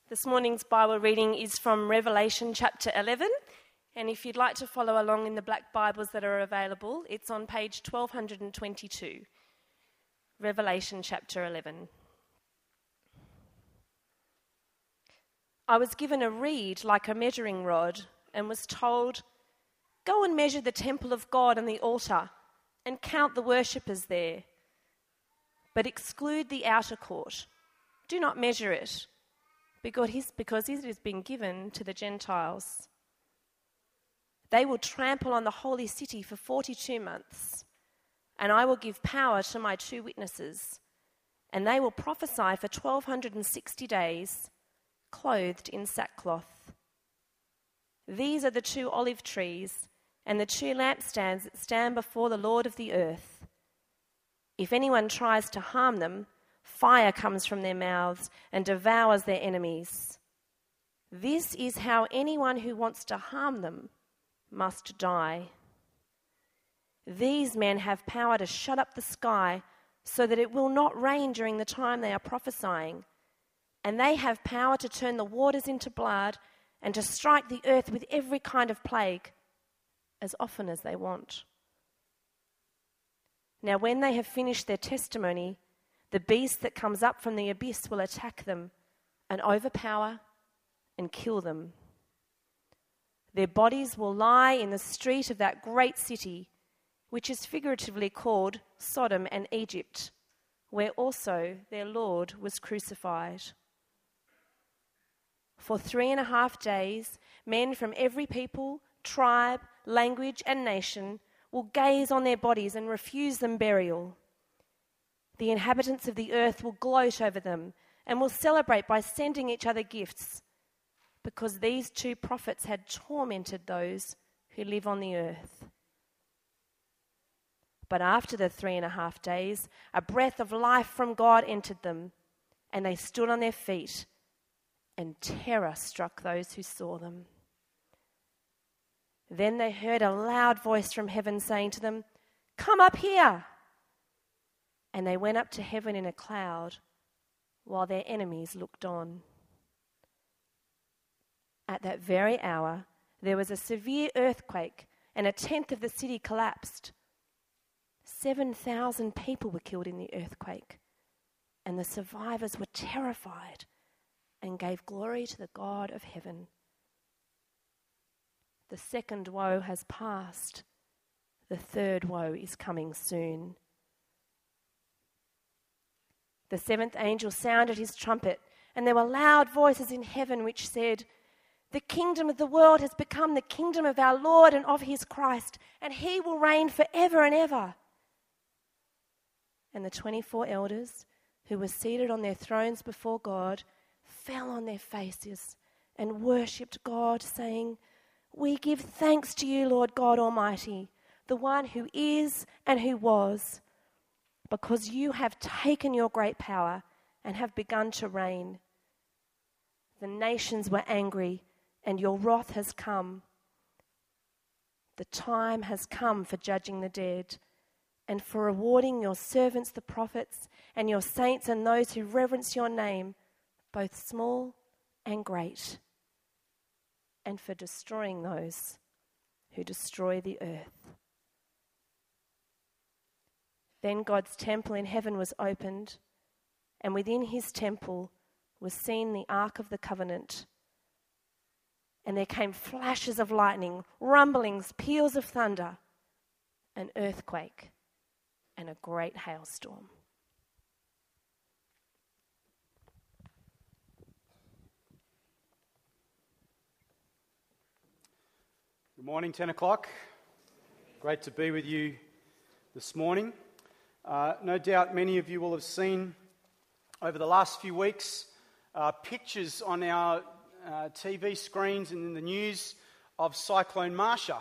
This morning's Bible reading is from Revelation chapter 11, and if you'd like to follow along in the black Bibles that are available, it's on page 1222. Revelation chapter 11. I was given a reed like a measuring rod and was told, "Go and measure the temple of God and the altar and count the worshippers there. But exclude the outer court. Do not measure it, because it has been given to the Gentiles. They will trample on the holy city for 42 months, and I will give power to my 2 witnesses, and they will prophesy for 1260 days, clothed in sackcloth. These are the 2 olive trees and the 2 lampstands that stand before the Lord of the earth. If anyone tries to harm them, fire comes from their mouths and devours their enemies. This is how anyone who wants to harm them must die. These men have power to shut up the sky so that it will not rain during the time they are prophesying, and they have power to turn the waters into blood and to strike the earth with every kind of plague as often as they want. Now when they have finished their testimony, the beast that comes up from the abyss will attack them and overpower and kill them. Their bodies will lie in the street of that great city, which is figuratively called Sodom and Egypt, where also their Lord was crucified. For 3.5 days, men from every people, tribe, language, and nation will gaze on their bodies and refuse them burial. The inhabitants of the earth will gloat over them and will celebrate by sending each other gifts, because these 2 prophets had tormented those who live on the earth. But after the 3.5 days, a breath of life from God entered them, and they stood on their feet, and terror struck those who saw them. Then they heard a loud voice from heaven saying to them, "Come up here!" And they went up to heaven in a cloud, while their enemies looked on. At that very hour, there was a severe earthquake, and 1/10 of the city collapsed. 7,000 people were killed in the earthquake, and the survivors were terrified and gave glory to the God of heaven. The second woe has passed. The third woe is coming soon. The 7th angel sounded his trumpet, and there were loud voices in heaven which said, "The kingdom of the world has become the kingdom of our Lord and of his Christ, and he will reign forever and ever." And the 24 elders, who were seated on their thrones before God, fell on their faces and worshipped God, saying, "We give thanks to you, Lord God Almighty, the one who is and who was, because you have taken your great power and have begun to reign. The nations were angry, and your wrath has come. The time has come for judging the dead, and for rewarding your servants the prophets, and your saints and those who reverence your name, both small and great, and for destroying those who destroy the earth." Then God's temple in heaven was opened, and within his temple was seen the Ark of the Covenant. And there came flashes of lightning, rumblings, peals of thunder, an earthquake, and a great hailstorm. Good morning, 10 o'clock. Great to be with you this morning. No doubt many of you will have seen over the last few weeks pictures on our TV screens and in the news of Cyclone Marsha.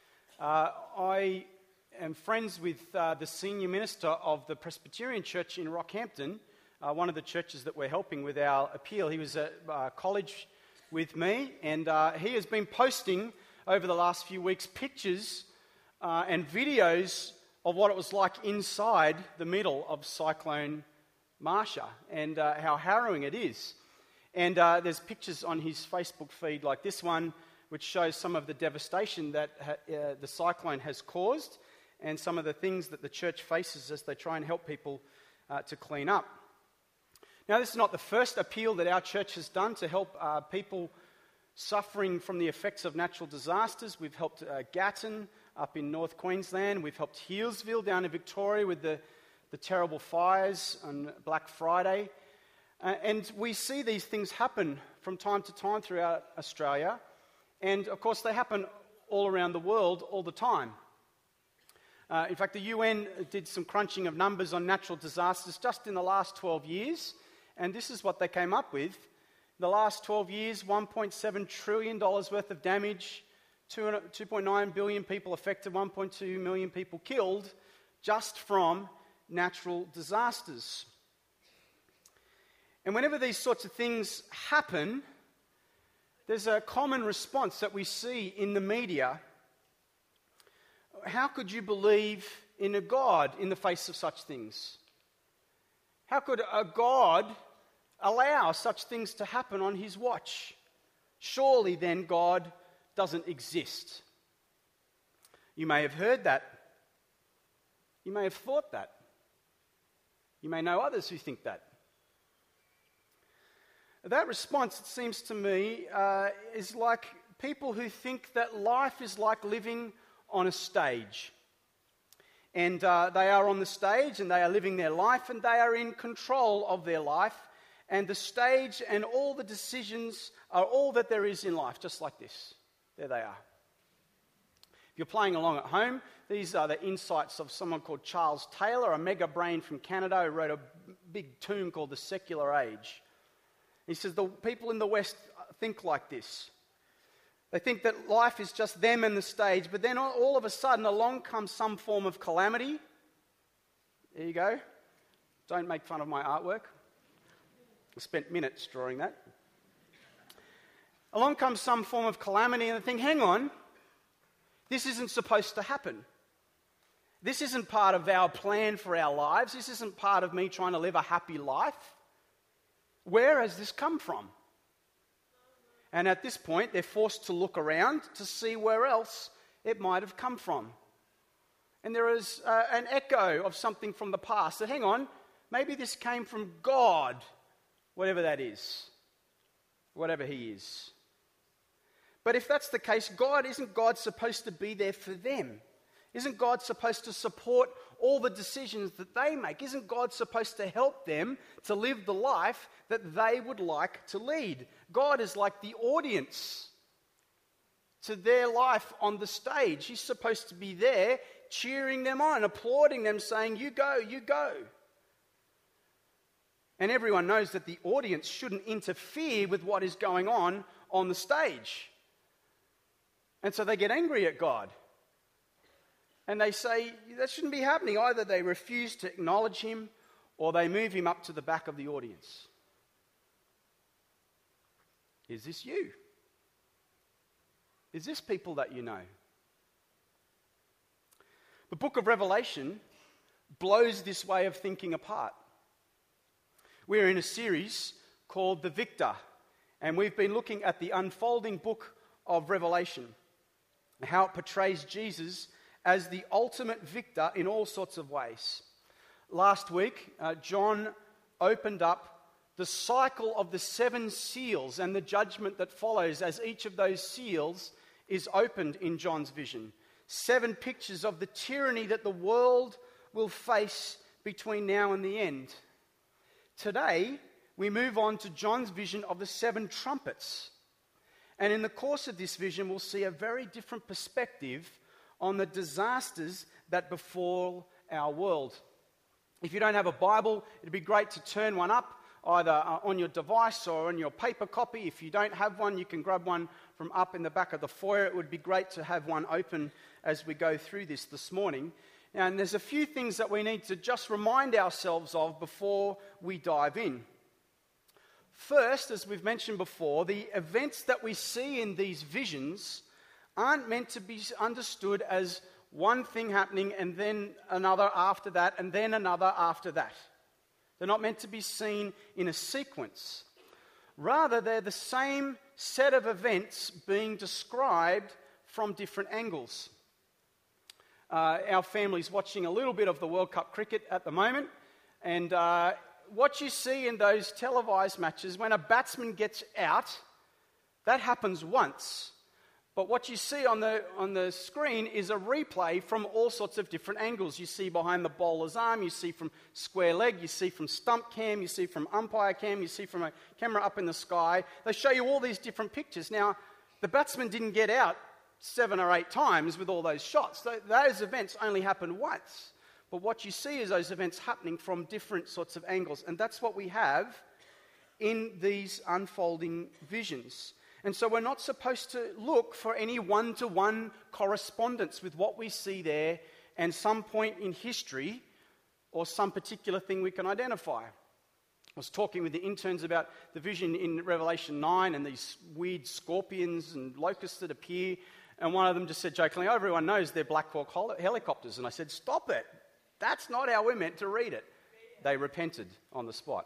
I am friends with the senior minister of the Presbyterian Church in Rockhampton, one of the churches that we're helping with our appeal. He was at college with me, and he has been posting over the last few weeks pictures and videos of what it was like inside the middle of Cyclone Marsha and how harrowing it is. And there's pictures on his Facebook feed like this one, which shows some of the devastation that the cyclone has caused and some of the things that the church faces as they try and help people to clean up. Now, this is not the first appeal that our church has done to help people suffering from the effects of natural disasters. We've helped Gatton up in North Queensland. We've helped Healesville down in Victoria with the terrible fires on Black Friday. And we see these things happen from time to time throughout Australia. And, of course, they happen all around the world all the time. In fact, the UN did some crunching of numbers on natural disasters just in the last 12 years. And this is what they came up with. In the last 12 years, $1.7 trillion worth of damage, 2.9 billion people affected, 1.2 million people killed, just from natural disasters. And whenever these sorts of things happen, there's a common response that we see in the media. How could you believe in a God in the face of such things? How could a God allow such things to happen on his watch? Surely then God doesn't exist. You may have heard that. You may have thought that. You may know others who think that. That response, it seems to me, is like people who think that life is like living on a stage. And they are on the stage and they are living their life and they are in control of their life. And the stage and all the decisions are all that there is in life, just like this. There they are. If you're playing along at home, these are the insights of someone called Charles Taylor, a mega brain from Canada who wrote a big tome called The Secular Age. He says the people in the West think like this. They think that life is just them and the stage, but then all of a sudden along comes some form of calamity. There you go. Don't make fun of my artwork. I spent minutes drawing that. Along comes some form of calamity and they think, hang on, this isn't supposed to happen. This isn't part of our plan for our lives. This isn't part of me trying to live a happy life. Where has this come from? And at this point, they're forced to look around to see where else it might have come from. And there is an echo of something from the past that, hang on, maybe this came from God, whatever that is, whatever he is. But if that's the case, isn't God supposed to be there for them? Isn't God supposed to support all the decisions that they make? Isn't God supposed to help them to live the life that they would like to lead? God is like the audience to their life on the stage. He's supposed to be there cheering them on, applauding them, saying, you go, you go. And everyone knows that the audience shouldn't interfere with what is going on the stage. And so they get angry at God. And they say, that shouldn't be happening. Either they refuse to acknowledge him or they move him up to the back of the audience. Is this you? Is this people that you know? The book of Revelation blows this way of thinking apart. We're in a series called The Victor, and we've been looking at the unfolding book of Revelation, how it portrays Jesus as the ultimate victor in all sorts of ways. Last week, John opened up the cycle of the 7 seals and the judgment that follows as each of those seals is opened in John's vision. 7 pictures of the tyranny that the world will face between now and the end. Today, we move on to John's vision of the 7 trumpets. And in the course of this vision, we'll see a very different perspective on the disasters that befall our world. If you don't have a Bible, it'd be great to turn one up, either on your device or on your paper copy. If you don't have one, you can grab one from up in the back of the foyer. It would be great to have one open as we go through this morning. And there's a few things that we need to just remind ourselves of before we dive in. First, as we've mentioned before, the events that we see in these visions aren't meant to be understood as one thing happening and then another after that and then another after that. They're not meant to be seen in a sequence. Rather, they're the same set of events being described from different angles. Our family's watching a little bit of the World Cup cricket at the moment, and what you see in those televised matches, when a batsman gets out, that happens once. But what you see on the screen is a replay from all sorts of different angles. You see behind the bowler's arm, you see from square leg, you see from stump cam, you see from umpire cam, you see from a camera up in the sky. They show you all these different pictures. Now, the batsman didn't get out 7 or 8 times with all those shots. Those events only happened once. But what you see is those events happening from different sorts of angles. And that's what we have in these unfolding visions. And so we're not supposed to look for any one-to-one correspondence with what we see there and some point in history or some particular thing we can identify. I was talking with the interns about the vision in Revelation 9 and these weird scorpions and locusts that appear, and one of them just said jokingly, "Oh, everyone knows they're Black Hawk helicopters." And I said, "Stop it. That's not how we're meant to read it." They repented on the spot.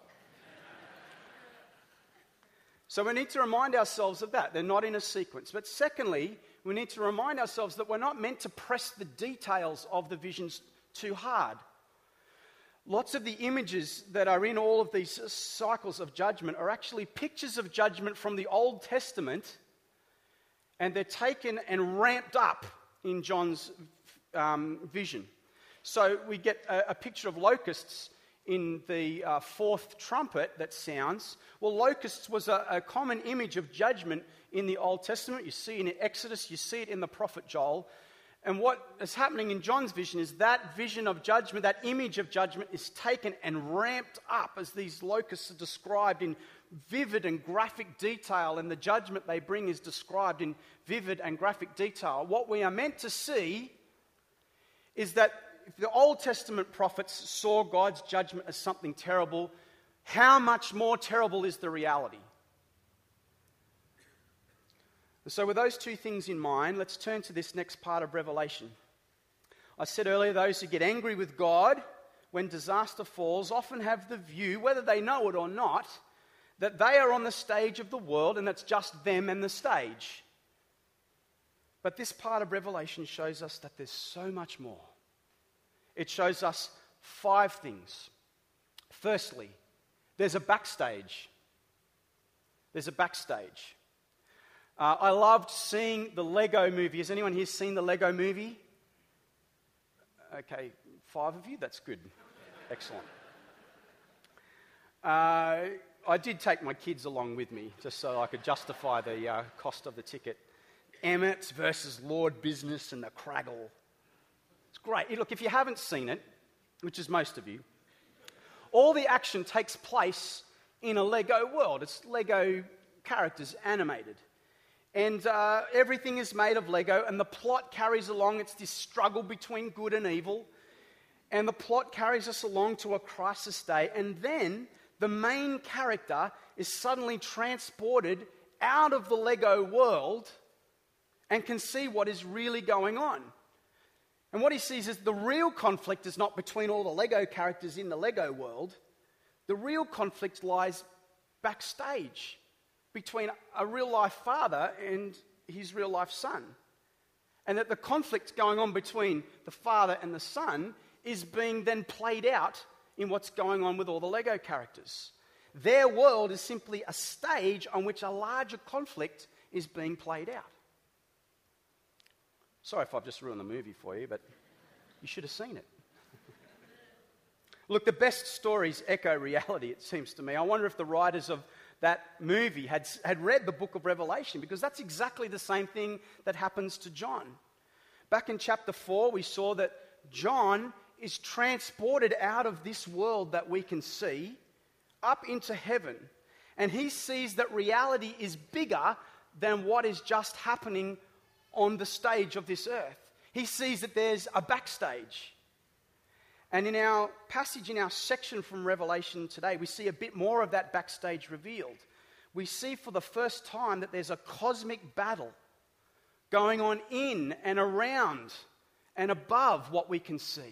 So we need to remind ourselves of that. They're not in a sequence. But secondly, we need to remind ourselves that we're not meant to press the details of the visions too hard. Lots of the images that are in all of these cycles of judgment are actually pictures of judgment from the Old Testament, and they're taken and ramped up in John's vision. So we get a picture of locusts in the fourth trumpet that sounds. Well, locusts was a common image of judgment in the Old Testament. You see it in Exodus, you see it in the prophet Joel. And what is happening in John's vision is that vision of judgment, that image of judgment is taken and ramped up as these locusts are described in vivid and graphic detail, and the judgment they bring is described in vivid and graphic detail. What we are meant to see is that if the Old Testament prophets saw God's judgment as something terrible, how much more terrible is the reality? So with those two things in mind, let's turn to this next part of Revelation. I said earlier, those who get angry with God when disaster falls often have the view, whether they know it or not, that they are on the stage of the world and that's just them and the stage. But this part of Revelation shows us that there's so much more. It shows us 5 things. Firstly, there's a backstage. There's a backstage. I loved seeing the Lego movie. Has anyone here seen the Lego movie? Okay, 5 of you? That's good. Excellent. I did take my kids along with me just so I could justify the cost of the ticket. Emmett versus Lord Business and the Craggle. It's great. Look, if you haven't seen it, which is most of you, all the action takes place in a Lego world. It's Lego characters animated. And everything is made of Lego, and the plot carries along. It's this struggle between good and evil. And the plot carries us along to a crisis day. And then the main character is suddenly transported out of the Lego world and can see what is really going on. And what he sees is the real conflict is not between all the Lego characters in the Lego world. The real conflict lies backstage between a real-life father and his real-life son. And that the conflict going on between the father and the son is being then played out in what's going on with all the Lego characters. Their world is simply a stage on which a larger conflict is being played out. Sorry if I've just ruined the movie for you, but you should have seen it. Look, the best stories echo reality, it seems to me. I wonder if the writers of that movie had read the book of Revelation, because that's exactly the same thing that happens to John. Back in chapter 4, we saw that John is transported out of this world that we can see up into heaven. And he sees that reality is bigger than what is just happening on the stage of this earth. He sees that there's a backstage. And in our passage, in our section from Revelation today, we see a bit more of that backstage revealed. We see for the first time that there's a cosmic battle going on in and around and above what we can see.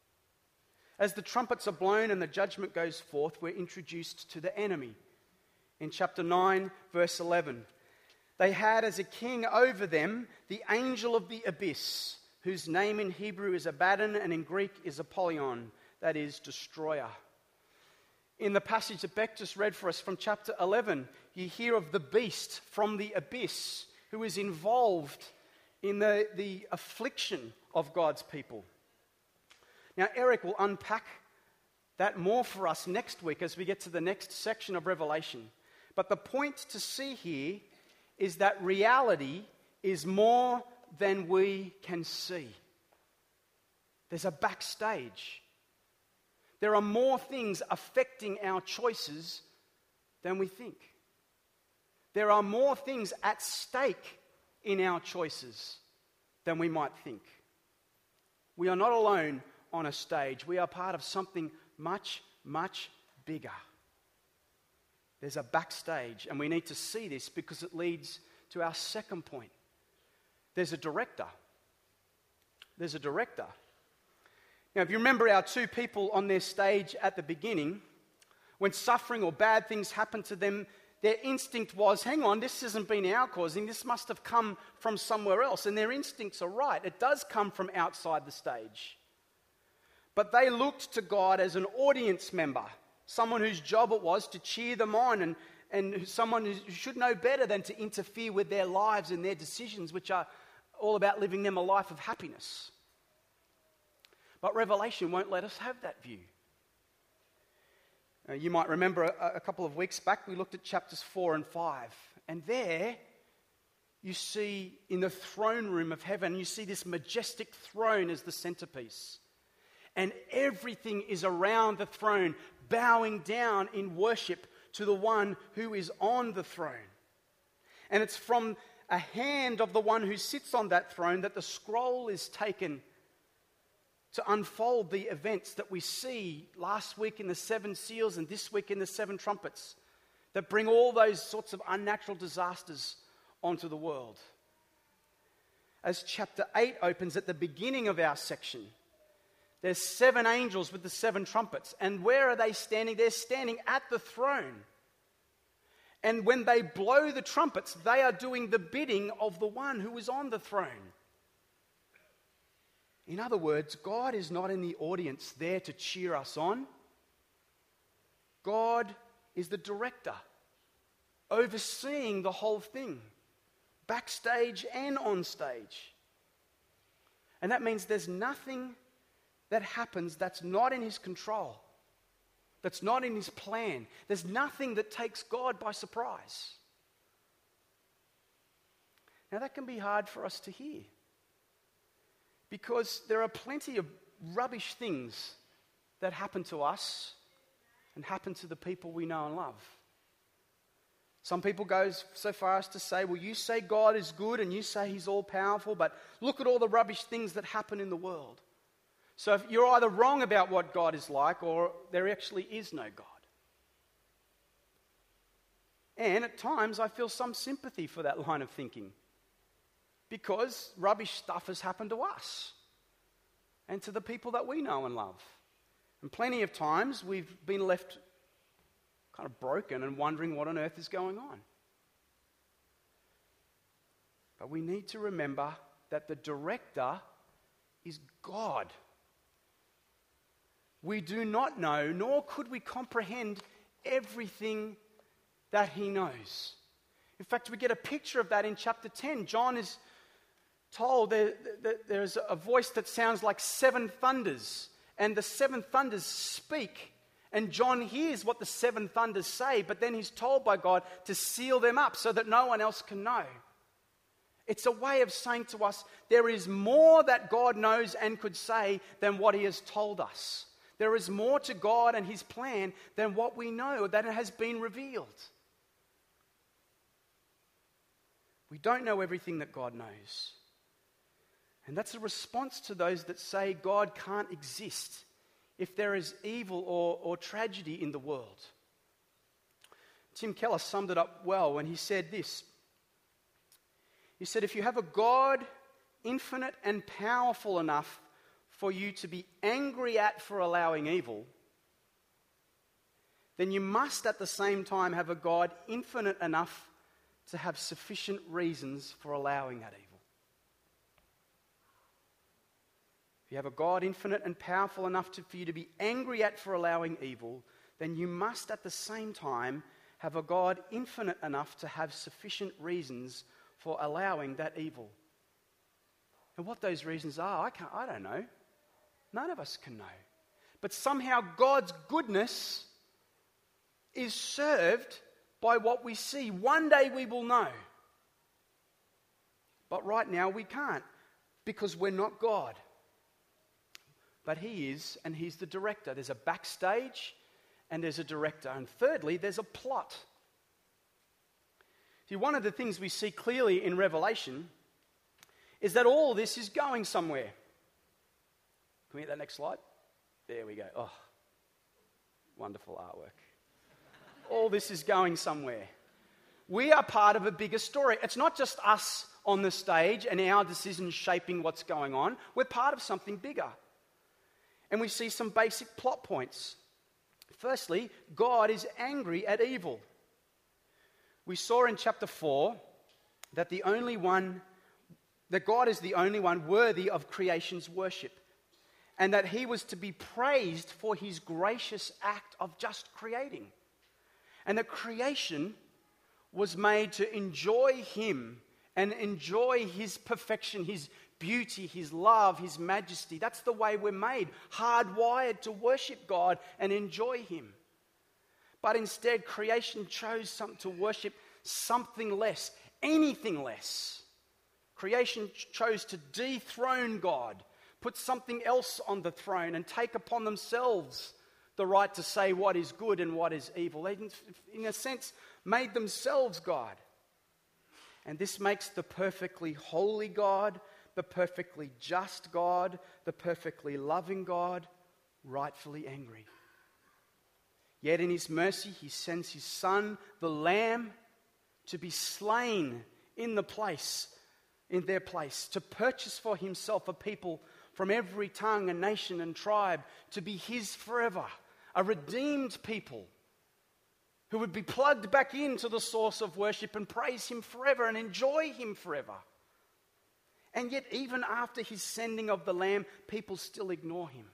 As the trumpets are blown and the judgment goes forth, we're introduced to the enemy. in chapter 9, verse 11. They had as a king over them the angel of the abyss, whose name in Hebrew is Abaddon and in Greek is Apollyon, that is, destroyer. In the passage that Beck just read for us from chapter 11, you hear of the beast from the abyss who is involved in the affliction of God's people. Now, Eric will unpack that more for us next week as we get to the next section of Revelation. But the point to see here is that reality is more than we can see. There's a backstage. There are more things affecting our choices than we think. There are more things at stake in our choices than we might think. We are not alone on a stage. We are part of something much, much bigger. There's a backstage, and we need to see this because it leads to our second point. There's a director. There's a director. Now, if you remember our two people on their stage at the beginning, when suffering or bad things happened to them, their instinct was, hang on, this hasn't been our causing, this must have come from somewhere else. And their instincts are right. It does come from outside the stage. But they looked to God as an audience member, someone whose job it was to cheer them on and someone who should know better than to interfere with their lives and their decisions, which are all about living them a life of happiness. But Revelation won't let us have that view. You might remember a couple of weeks back, we looked at chapters 4 and 5. And there, you see in the throne room of heaven, you see this majestic throne as the centerpiece. And everything is around the throne, bowing down in worship to the one who is on the throne. And it's from a hand of the one who sits on that throne that the scroll is taken to unfold the events that we see last week in the 7 seals and this week in the 7 trumpets that bring all those sorts of unnatural disasters onto the world. As chapter 8 opens at the beginning of our section, there's 7 angels with the 7 trumpets. And where are they standing? They're standing at the throne. And when they blow the trumpets, they are doing the bidding of the one who is on the throne. In other words, God is not in the audience there to cheer us on. God is the director, overseeing the whole thing, backstage and on stage. And that means there's nothing that happens that's not in his control, that's not in his plan. There's nothing that takes God by surprise. Now that can be hard for us to hear, because there are plenty of rubbish things that happen to us and happen to the people we know and love. Some people go so far as to say, well, you say God is good and you say he's all-powerful, but look at all the rubbish things that happen in the world. So if you're either wrong about what God is like, or there actually is no God. And at times I feel some sympathy for that line of thinking, because rubbish stuff has happened to us and to the people that we know and love. And plenty of times we've been left kind of broken and wondering what on earth is going on. But we need to remember that the director is God. We do not know, nor could we comprehend everything that he knows. In fact, we get a picture of that in chapter 10. John is told there's a voice that sounds like 7 thunders, and the 7 thunders speak, and John hears what the 7 thunders say, but then he's told by God to seal them up so that no one else can know. It's a way of saying to us, there is more that God knows and could say than what he has told us. There is more to God and his plan than what we know, that it has been revealed. We don't know everything that God knows. And that's a response to those that say God can't exist if there is evil or tragedy in the world. Tim Keller summed it up well when he said this. He said, if you have a God infinite and powerful enough for you to be angry at for allowing evil, then you must at the same time have a God infinite enough to have sufficient reasons for allowing that evil. If you have a God infinite and powerful enough for you to be angry at for allowing evil, then you must at the same time have a God infinite enough to have sufficient reasons for allowing that evil. And what those reasons are, I don't know. None of us can know. But somehow God's goodness is served by what we see. One day we will know. But right now we can't, because we're not God. But He is, and He's the director. There's a backstage and there's a director. And thirdly, there's a plot. See, one of the things we see clearly in Revelation is that all this is going somewhere. Can we get that next slide? There we go. Oh, wonderful artwork. All this is going somewhere. We are part of a bigger story. It's not just us on the stage and our decisions shaping what's going on. We're part of something bigger. And we see some basic plot points. Firstly, God is angry at evil. We saw in chapter 4 that that God is the only one worthy of creation's worship, and that He was to be praised for His gracious act of just creating, and that creation was made to enjoy Him and enjoy His perfection, His beauty, His love, His majesty. That's the way we're made, hardwired to worship God and enjoy Him. But instead, creation chose to worship something less, anything less. Creation chose to dethrone God, put something else on the throne, and take upon themselves the right to say what is good and what is evil. They, in a sense, made themselves God. And this makes the perfectly holy God, the perfectly just God, the perfectly loving God, rightfully angry. Yet in His mercy, He sends His Son, the Lamb, to be slain in their place, to purchase for Himself a people from every tongue and nation and tribe, to be His forever, a redeemed people who would be plugged back into the source of worship and praise Him forever and enjoy Him forever. And yet, even after His sending of the Lamb, people still ignore Him.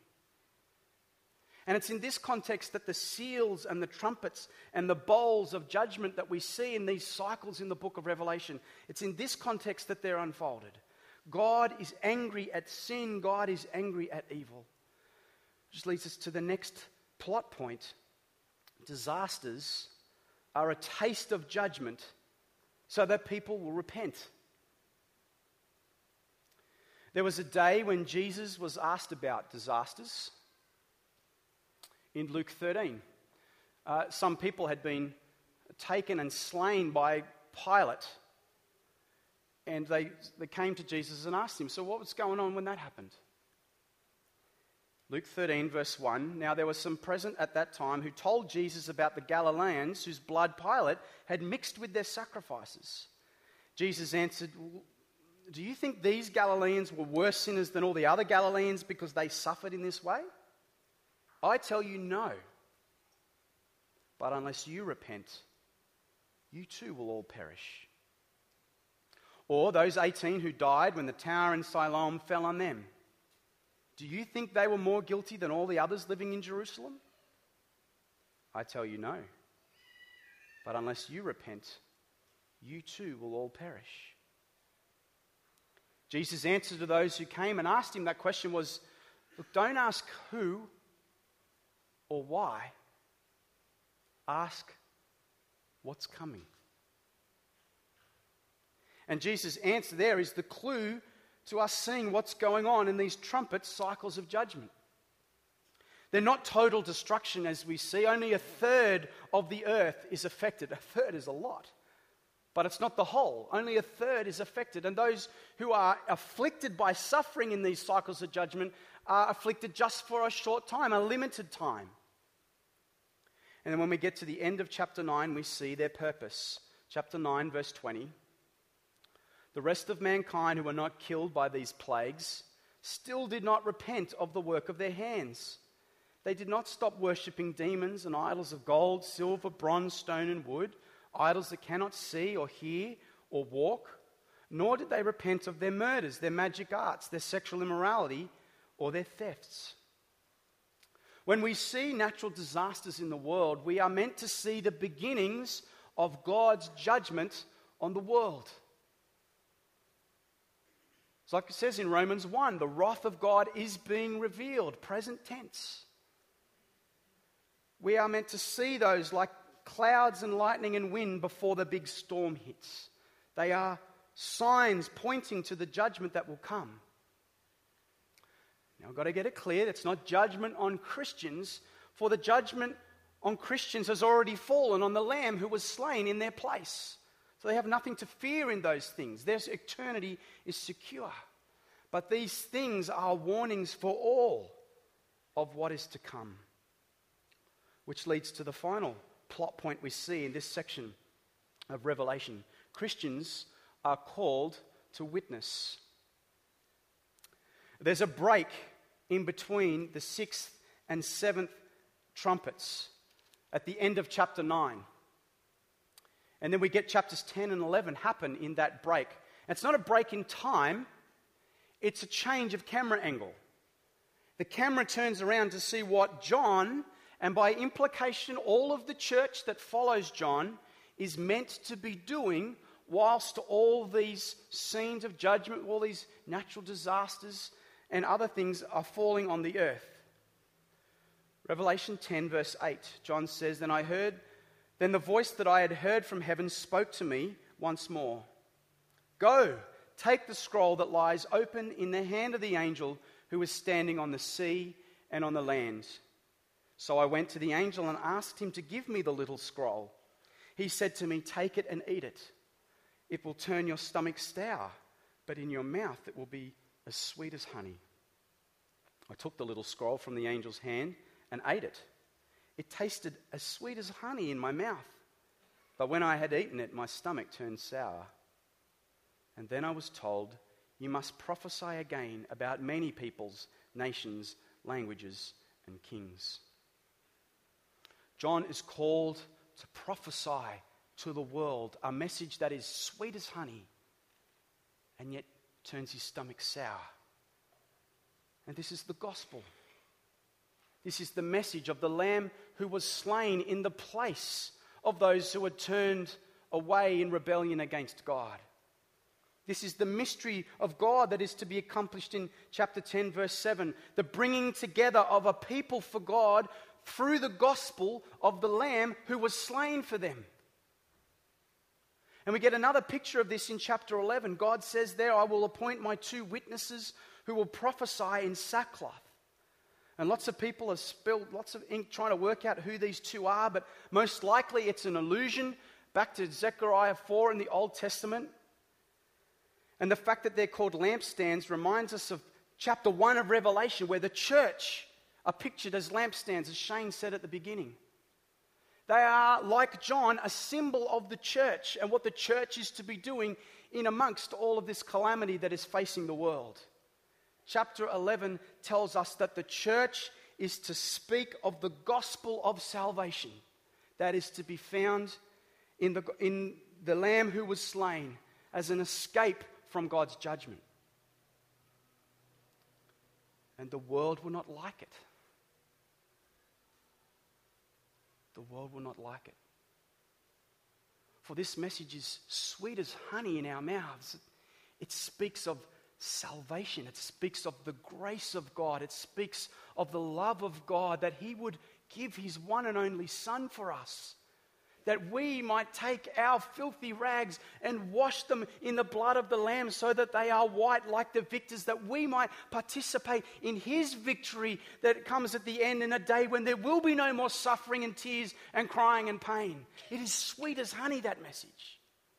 And it's in this context that the seals and the trumpets and the bowls of judgment that we see in these cycles in the book of Revelation, it's in this context that they're unfolded. God is angry at sin. God is angry at evil. Which leads us to the next plot point. Disasters are a taste of judgment so that people will repent. There was a day when Jesus was asked about disasters. In Luke 13, some people had been taken and slain by Pilate, and they came to Jesus and asked Him, so what was going on when that happened? Luke 13, verse 1, now there were some present at that time who told Jesus about the Galileans whose blood Pilate had mixed with their sacrifices. Jesus answered, do you think these Galileans were worse sinners than all the other Galileans because they suffered in this way? I tell you, no. But unless you repent, you too will all perish. Or those 18 who died when the tower in Siloam fell on them. Do you think they were more guilty than all the others living in Jerusalem? I tell you, no. But unless you repent, you too will all perish. Jesus' answer to those who came and asked Him that question was, look, don't ask who or why, ask what's coming. And Jesus' answer there is the clue to us seeing what's going on in these trumpet cycles of judgment. They're not total destruction as we see. Only a third of the earth is affected. A third is a lot, but it's not the whole. Only a third is affected. And those who are afflicted by suffering in these cycles of judgment are afflicted just for a short time, a limited time. And then when we get to the end of chapter 9, we see their purpose. Chapter 9, verse 20. The rest of mankind who were not killed by these plagues still did not repent of the work of their hands, They did not stop worshipping demons and idols of gold, silver, bronze, stone, and wood, idols that cannot see or hear or walk. Nor did they repent of their murders, their magic arts, their sexual immorality, or their thefts. When we see natural disasters in the world, we are meant to see the beginnings of God's judgment on the world. It's like it says in Romans 1, the wrath of God is being revealed, present tense. We are meant to see those like clouds and lightning and wind before the big storm hits. They are signs pointing to the judgment that will come. Now, I've got to get it clear, it's not judgment on Christians, for the judgment on Christians has already fallen on the Lamb who was slain in their place. So they have nothing to fear in those things. Their eternity is secure. But these things are warnings for all of what is to come. Which leads to the final plot point we see in this section of Revelation. Christians are called to witness. There's a break in between the 6th and 7th trumpets at the end of chapter 9. And then we get chapters 10 and 11 happen in that break. And it's not a break in time, it's a change of camera angle. The camera turns around to see what John, and by implication all of the church that follows John, is meant to be doing whilst all these scenes of judgment, all these natural disasters and other things are falling on the earth. Revelation 10 verse 8, John says, Then the voice that I had heard from heaven spoke to me once more. Go, take the scroll that lies open in the hand of the angel who is standing on the sea and on the land. So I went to the angel and asked him to give me the little scroll. He said to me, Take it and eat it. It will turn your stomach sour, but in your mouth it will be as sweet as honey. I took the little scroll from the angel's hand and ate it. It tasted as sweet as honey in my mouth. But when I had eaten it, my stomach turned sour. And then I was told, You must prophesy again about many peoples, nations, languages, and kings. John is called to prophesy to the world a message that is sweet as honey and yet turns his stomach sour. And this is the gospel. This is the message of the Lamb who was slain in the place of those who had turned away in rebellion against God. This is the mystery of God that is to be accomplished in chapter 10, verse 7. The bringing together of a people for God through the gospel of the Lamb who was slain for them. And we get another picture of this in chapter 11. God says there, I will appoint my 2 witnesses who will prophesy in sackcloth. And lots of people have spilled lots of ink trying to work out who these 2 are, but most likely it's an allusion back to Zechariah 4 in the Old Testament. And the fact that they're called lampstands reminds us of chapter 1 of Revelation, where the church are pictured as lampstands, as Shane said at the beginning. They are, like John, a symbol of the church and what the church is to be doing in amongst all of this calamity that is facing the world. Chapter 11 tells us that the church is to speak of the gospel of salvation that is to be found in the Lamb who was slain as an escape from God's judgment. And the world will not like it. The world will not like it. For this message is sweet as honey in our mouths. It speaks of salvation. It speaks of the grace of God. It speaks of the love of God, that He would give His one and only Son for us, that we might take our filthy rags and wash them in the blood of the Lamb so that they are white like the victors, that we might participate in His victory that comes at the end, in a day when there will be no more suffering and tears and crying and pain. It is sweet as honey, that message.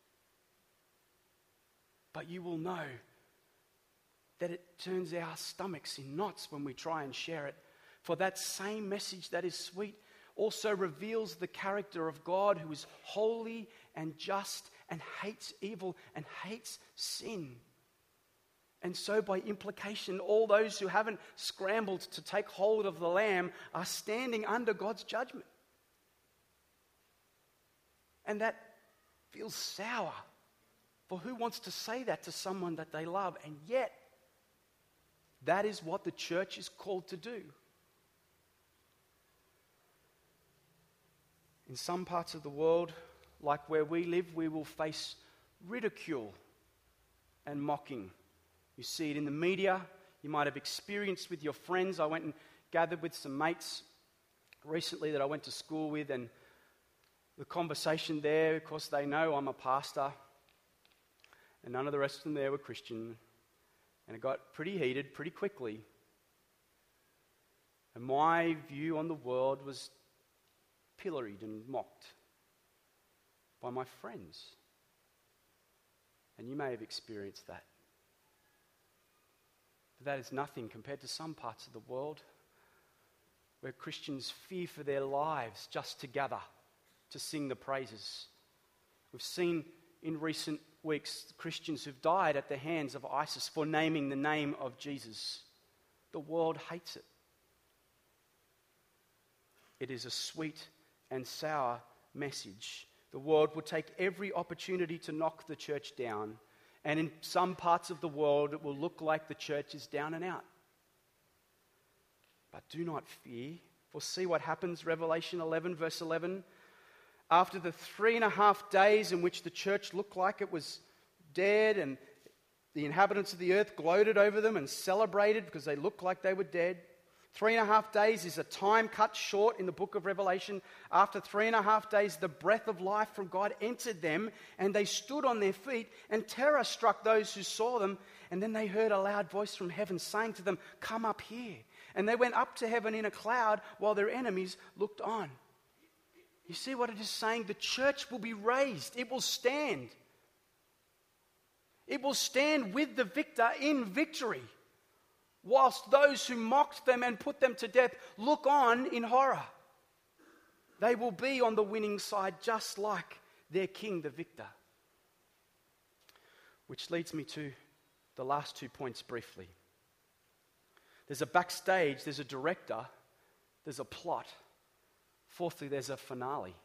But you will know that it turns our stomachs in knots when we try and share it. For that same message that is sweet also reveals the character of God, who is holy and just and hates evil and hates sin And so by implication, all those who haven't scrambled to take hold of the Lamb are standing under God's judgment. And that feels sour. For who wants to say that to someone that they love? And yet, that is what the church is called to do. In some parts of the world, like where we live, we will face ridicule and mocking. You see it in the media. You might have experienced with your friends. I went and gathered with some mates recently that I went to school with, and the conversation there, of course, they know I'm a pastor, and none of the rest of them there were Christian, and it got pretty heated pretty quickly. And my view on the world was pilloried and mocked by my friends. And you may have experienced that. But that is nothing compared to some parts of the world where Christians fear for their lives just to gather, to sing the praises. We've seen in recent weeks Christians who've died at the hands of ISIS for naming the name of Jesus. The world hates it. It is a sweet and sour message. The world will take every opportunity to knock the church down, and in some parts of the world it will look like the church is down and out. But do not fear, for see what happens, Revelation 11 verse 11. After the 3.5 days in which the church looked like it was dead, and the inhabitants of the earth gloated over them and celebrated because they looked like they were dead. 3.5 days is a time cut short in the book of Revelation. After 3.5 days, the breath of life from God entered them, and they stood on their feet, and terror struck those who saw them. And then they heard a loud voice from heaven saying to them, "Come up here." And they went up to heaven in a cloud while their enemies looked on. You see what it is saying? The church will be raised. It will stand. It will stand with the victor in victory, whilst those who mocked them and put them to death look on in horror. They will be on the winning side just like their king, the victor. Which leads me to the last 2 points briefly. There's a backstage, there's a director, there's a plot. Fourthly, there's a finale.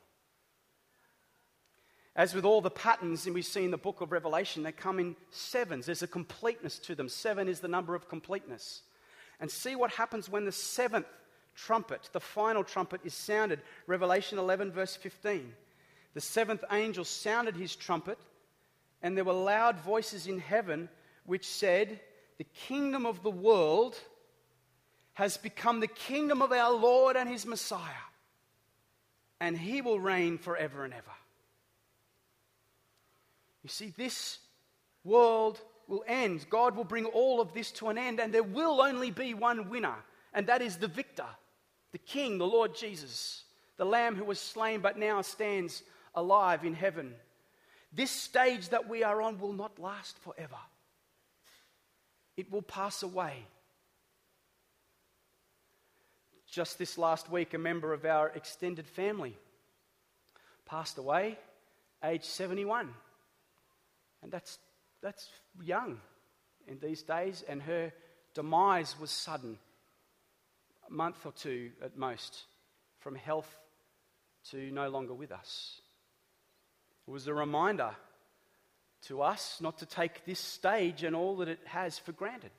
As with all the patterns we see in the book of Revelation, they come in sevens. There's a completeness to them. 7 is the number of completeness. And see what happens when the 7th trumpet, the final trumpet, is sounded. Revelation 11 verse 15. The 7th angel sounded his trumpet, and there were loud voices in heaven which said, "The kingdom of the world has become the kingdom of our Lord and his Messiah, and he will reign forever and ever." You see, this world will end. God will bring all of this to an end, and there will only be one winner, and that is the victor, the King, the Lord Jesus, the Lamb who was slain but now stands alive in heaven. This stage that we are on will not last forever. It will pass away. Just this last week, a member of our extended family passed away, age 71. And that's young in these days, and her demise was sudden, a month or two at most, from health to no longer with us. It was a reminder to us not to take this stage and all that it has for granted.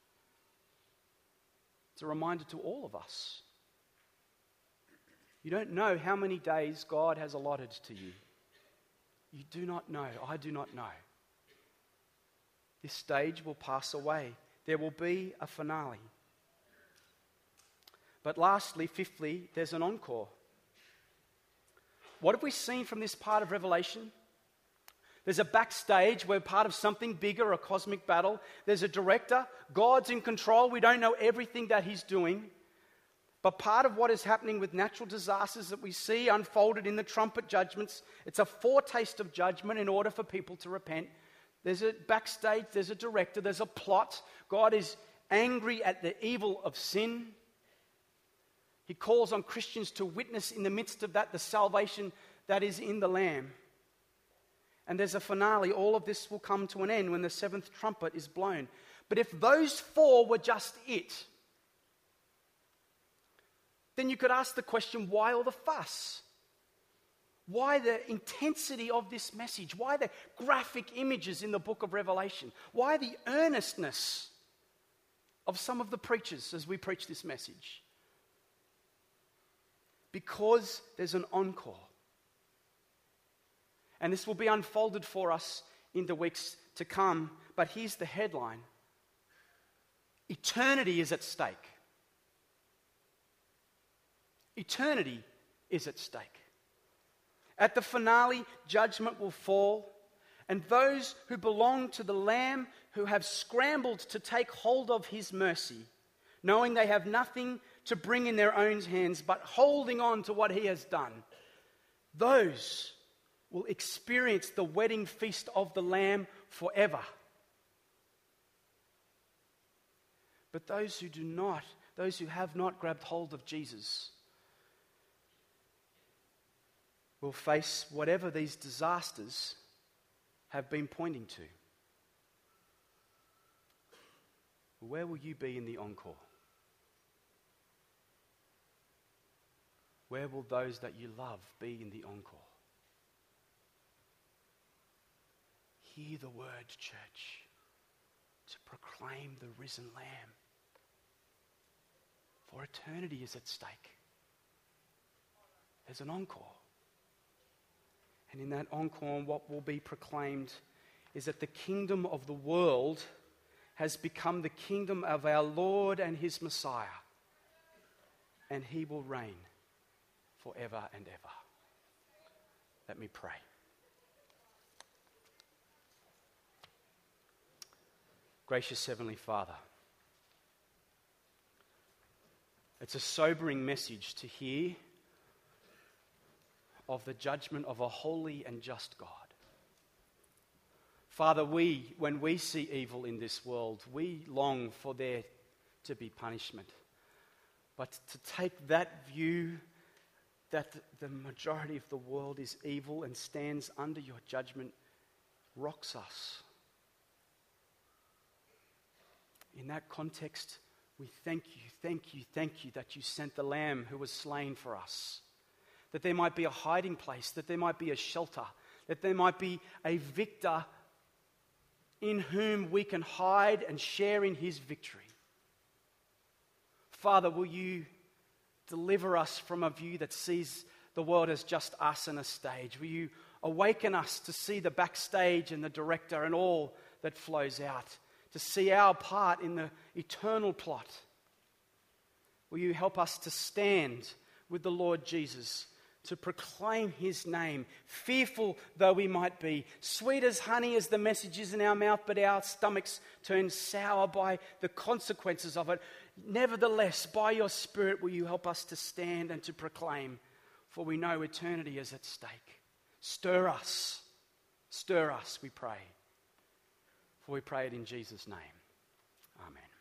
It's a reminder to all of us. You don't know how many days God has allotted to you. You do not know. I do not know. This stage will pass away. There will be a finale. But lastly, fifthly, there's an encore. What have we seen from this part of Revelation? There's a backstage. We're part of something bigger, a cosmic battle. There's a director. God's in control. We don't know everything that he's doing. But part of what is happening with natural disasters that we see unfolded in the trumpet judgments, it's a foretaste of judgment in order for people to repent. There's a backstage, there's a director, there's a plot. God is angry at the evil of sin. He calls on Christians to witness in the midst of that the salvation that is in the Lamb. And there's a finale. All of this will come to an end when the 7th trumpet is blown. But if those 4 were just it, then you could ask the question, why all the fuss? Why the intensity of this message? Why the graphic images in the book of Revelation? Why the earnestness of some of the preachers as we preach this message? Because there's an encore. And this will be unfolded for us in the weeks to come. But here's the headline. Eternity is at stake. Eternity is at stake. At the finale, judgment will fall, and those who belong to the Lamb, who have scrambled to take hold of his mercy, knowing they have nothing to bring in their own hands, but holding on to what he has done, those will experience the wedding feast of the Lamb forever. But those who do not, those who have not grabbed hold of Jesus, will face whatever these disasters have been pointing to. Where will you be in the encore? Where will those that you love be in the encore? Hear the word, church, to proclaim the risen Lamb. For eternity is at stake. There's an encore. And in that encore, what will be proclaimed is that the kingdom of the world has become the kingdom of our Lord and his Messiah. And he will reign forever and ever. Let me pray. Gracious Heavenly Father, it's a sobering message to hear of the judgment of a holy and just God. Father, when we see evil in this world, we long for there to be punishment. But to take that view that the majority of the world is evil and stands under your judgment rocks us. In that context, we thank you that you sent the Lamb who was slain for us. That there might be a hiding place, that there might be a shelter, that there might be a victor in whom we can hide and share in his victory. Father, will you deliver us from a view that sees the world as just us on a stage? Will you awaken us to see the backstage and the director and all that flows out, to see our part in the eternal plot? Will you help us to stand with the Lord Jesus, to proclaim his name, fearful though we might be, sweet as honey as the message is in our mouth, but our stomachs turn sour by the consequences of it. Nevertheless, by your Spirit will you help us to stand and to proclaim, for we know eternity is at stake. Stir us, we pray. For we pray it in Jesus' name. Amen.